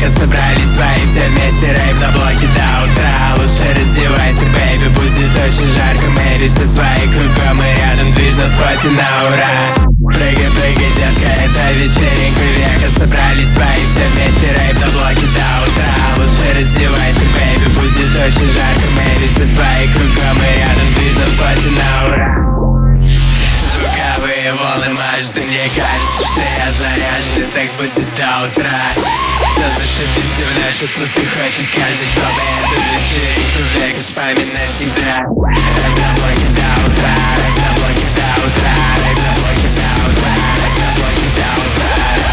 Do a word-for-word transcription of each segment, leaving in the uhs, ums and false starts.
века собрались свои все вместе, рейв на блоке до утра. Лучше раздевайся, бэйби, будет очень жарко. Мэри, все свои кругом и рядом, движ на споте на ура. Прыгай, прыгай, детка, это вечеринка века. Собрались свои все вместе, рейв на блоке до утра. Лучше раздевайся, бэйби, будет очень жарко. Мэри, все свои кругом и рядом, движ на споте на ура. Звуковые волны мажут, и мне кажется, что я заряжен, и так будет до утра. Все зашибись, все в ночь отпуск хочет каждый, чтобы эту вечеринку века вспоминать всегда. Рэп на блоке до утра, рэп на блоке до утра, рэп на блоке до утра, рэп на блоке до утра.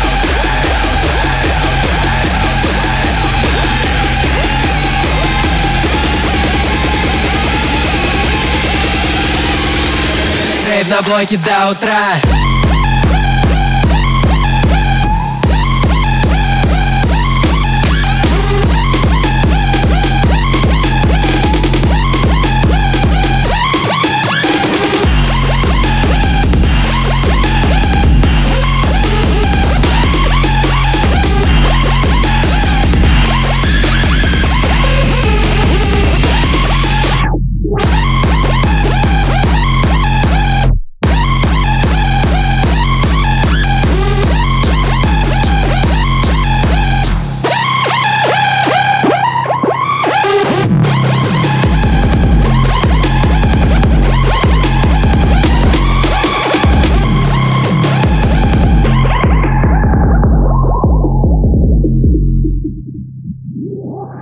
Рейв на блоке до утра. What?